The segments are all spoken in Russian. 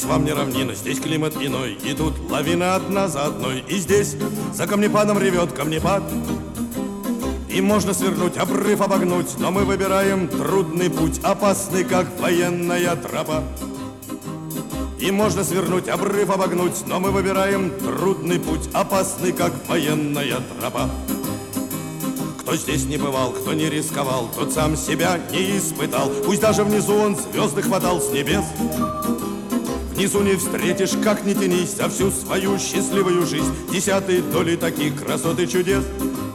Здесь вам не равнина, здесь климат иной, и тут лавина одна за одной. И здесь за камнепадом ревет камнепад, и можно свернуть, обрыв обогнуть, но мы выбираем трудный путь, опасный, как военная тропа. И можно свернуть, обрыв обогнуть, но мы выбираем трудный путь, опасный, как военная тропа. Кто здесь не бывал, кто не рисковал, тот сам себя не испытал. Пусть даже внизу он звезды хватал с небес. Внизу не встретишь, как ни тянись, за всю свою счастливую жизнь десятой доли таких красот и чудес.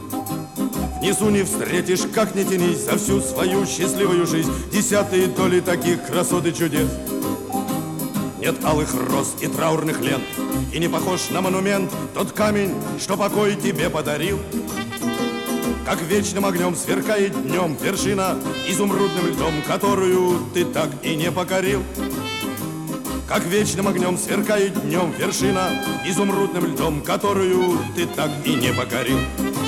Внизу не встретишь, как ни тянись, за всю свою счастливую жизнь десятой доли таких красот и чудес. Нет алых роз и траурных лент, и не похож на монумент тот камень, что покой тебе подарил. Как вечным огнем сверкает днем вершина изумрудным льдом, которую ты так и не покорил. Как вечным огнем сверкает днем вершина изумрудным льдом, которую ты так и не покорил.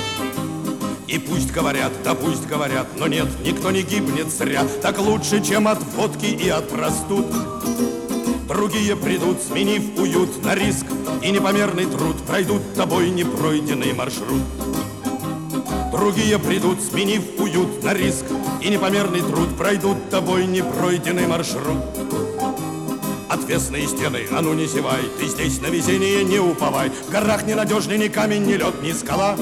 И пусть говорят, да пусть говорят, но нет, никто не гибнет зря. Так лучше, чем от водки и от простуд. Другие придут, сменив уют на риск и непомерный труд, пройдут тобой непройденный маршрут. Другие придут, сменив уют на риск и непомерный труд, пройдут тобой непройденный маршрут. Отвесные стены, а ну не зевай, ты здесь на везение не уповай. В горах ненадежный ни камень, ни лед, ни скала.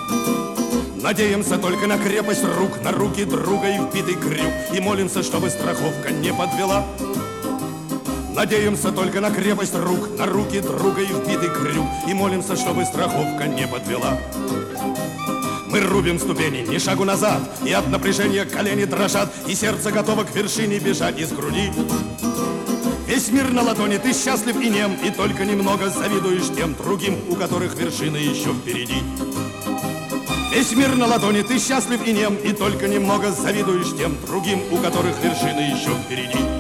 Надеемся только на крепость рук, на руки друга и вбитый крюк, и молимся, чтобы страховка не подвела. Надеемся только на крепость рук, на руки друга и вбитый крюк, и молимся, чтобы страховка не подвела. Мы рубим ступени, ни шагу назад, и от напряжения колени дрожат, и сердце готово к вершине бежать из груди. Весь мир на ладони, ты счастлив и нем, и только немного завидуешь тем другим, у которых вершина еще впереди. Весь мир на ладони, ты счастлив и нем, и только немного завидуешь тем другим, у которых вершина еще впереди.